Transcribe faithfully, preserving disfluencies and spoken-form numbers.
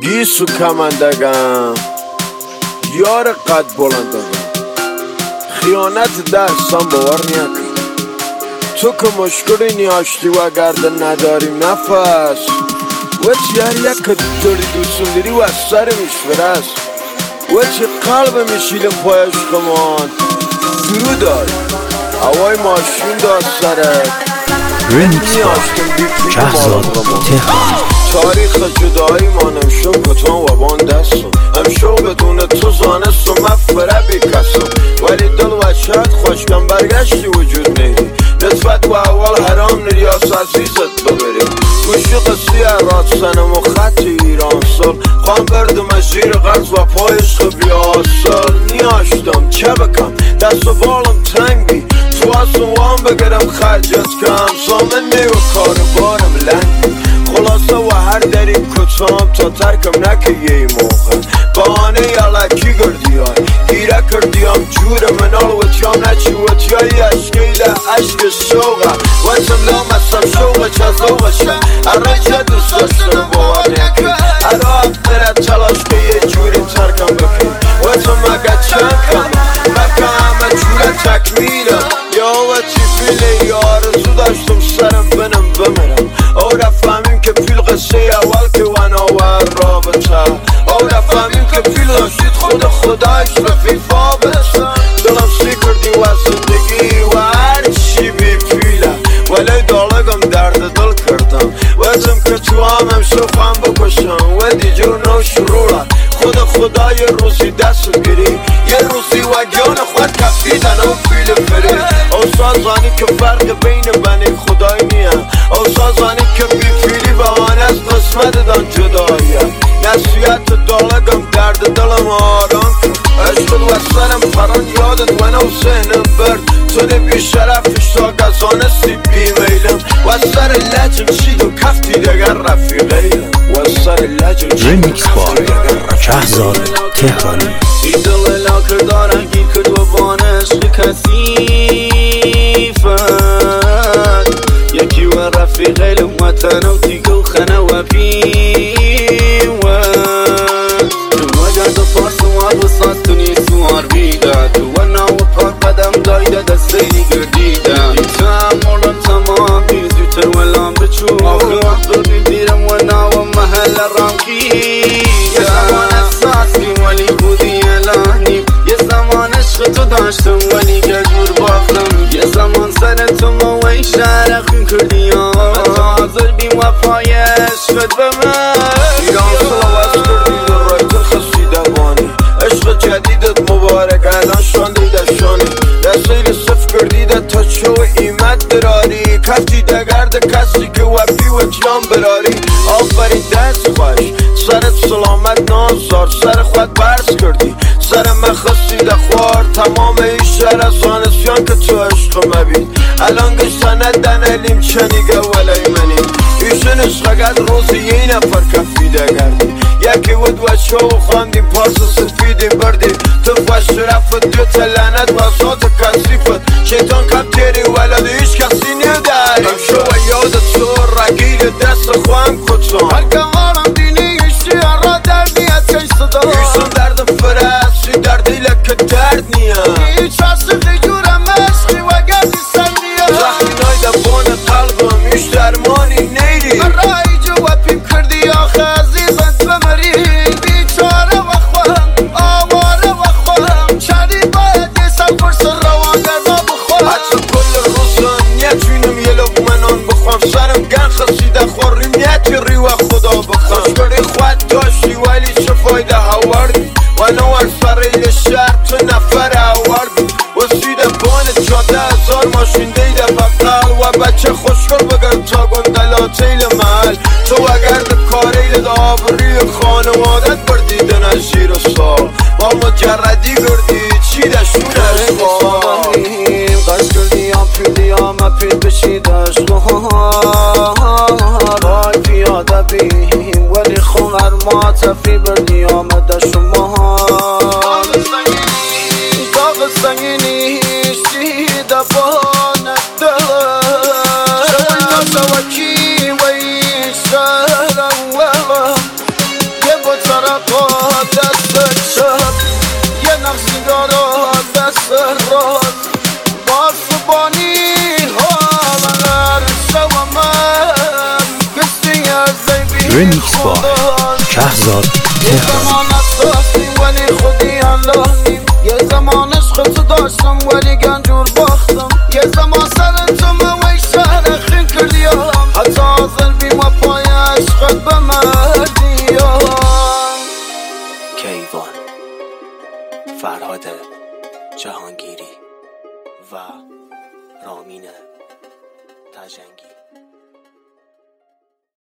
گیسو کمندگم یار قد بلندگم خیانت درسان باور نیاکی تو که مشکلی نیاشتی و گرده نداری نفس و چیار یک که داری دوستون داری و از سر میشورست و چه قلب میشیلم پایش کمان درو داری هوای ماشین داشت سرت ریمیکس با شهزاد تهرانی. تاریخ جدایی مانم شو کتان و بان دستم هم شو بدون تو زانست و مفره بی کسم ولی دل و شد خوشکم برگشتی وجود نیدی نسبت و اول حرام نریاس عزیزت ببریم گوشی قصی راد سنم و خط ایران سال خوام بردم زیر غرز و پایش خبی آسال نیاشتم چه بکم دست و بالم تنگی تو وام بگرم خرجت کم سامن نیو کار بارم لنگی خلاصه و هر دری کتام تا ترکم نکه یه موقع بانه یلکی گردی های گیره کردیم جور منال و تیام نچی و تیایی اشکیل عشق شوقه و تم لامستم شوقه چه زوقه شه اره چه دوست داشتم باور نکی اره افتره تلاش که یه جوری ترکم بکی و تم اگه چند کم مکه همه جوره تکمیلم یا و چی فیله یا آرزو داشتم سرم بنم بمرم او رفهمیم که فیل قصه اول که وناور رابطه او رفهمیم که فیل داشتید خود خدایش رفیفا بسه دلم سی کردی و زندگی و هر چی بی فیله ولی دالگم درد دل کردم وزم که تو همم شوخم بکشم و دیجور نو شروره خود خدای روزی دست گیری یه روزی و گیان خود کفیدن او فیل فری او سازانی که فرق بین بنی خدای نیم او سازانی که بی فیلی بهانه از قسمت دان جداییه نصیحت دالگم درد دلم آرام عشق و سرم پران یادت و نو سهنم برد تو ده بی شرفش تا گزانستی بی میلم و سر لجم چید و کفتی دگر رفیقیلم و سر لجم ریمیکس با شهزاد تهرانی. ای دل لاکر دارن گیر کرد و بان عشق کثیفت یکی و رفیقیلم و تنو تیگه و خنه و پیوت تو وجد فارس و عبوساس تونی سوار بیده تو و ناو پاک قدم دایده دستی گردیده تمولم تمام بیزی تر ولام بچو آخه وقت ببیرم و ناو محل رامکی یه زمان احساسی ولی خودی الانیم یه زمان عشق تو داشتم ولی گجور باختم یه زمان سر تو موی شرخون کردی حاضر بیم وفای عشقت به من ایران سلوات کردی در رایت خسیده بانی عشق جدیدت مبارک الان شانده دشانی دستیل صف کردیده تا چو ایمت دراری کفتی دگرد کسی که وفی و جان براری آفرین دست خوش سرت سلامت نازار سر خود برس کردی سر من خسیده خوار تمام این شهر از آنسیان که تو عشق مبین الان گشتنه دنلیم چنیگه ولی منیم ایشون عشقگت روزی یه نفر کفیده گردی یکی ود و شو خواندیم پاس سفیدیم بردی تو فش رفت دو تلنت و ذات کسیفت شیطان کم تیری ولد هیچ کسی نیداری هم شو و یادت تو رگیل دست خواهم کتان هر کمارم دینی ایشی را در نیت کش صدا ایشون درد فرسی در دیلک که درد نیم هیچ عصقی جورم عشقی و گردی سندیم زخمی نای دبان قلبم ایش درمانی نیری من رای جوابیم کردی آخه عزیزت بمری بیچاره و خواهم آواره و خواهم چری باید یه سم فرس روان در ما بخواهم حتی کل روزم نیتونم یه لقمنان بخوام سرم گن خسیده خوریم نیتی و خدا بخوام خوشگری خود داشتی ولی چه فایده هاوردی و نوار فریل شهر تو نفر هاوردی و سیده بان جاده هزار ماشین دیده بقل و بچه خوشگل بگر تا گندلاتیل محل تو اگر ده کاریل ده آبری خانوادت بردیده نشیر و سال با مجردی گردی چی دشون اشوال قصد کردی هم پیدی هم اپید بشید اشوال رای پیاده بیم ولی خون هر ما تفی بردی آمده شما داغ سنگینیش دیده بانت دلم شوی نسوکی و ایش شهر اولم یه بود لقا دست چپ یه نقصی دارا دست راست باسبانی حالر شوامم کسی از دیبی رمیکس با شهزاد تهرانی. ولی خودی اللهی یه زمان عشق تو داشتم ولی گنجور باختم یه زمان سر تو موی شهر خین کردیم حتی آزل بیم و پای عشقت بمردیم. کیوان، فرهاد جهانگیری و رامین تجنگی.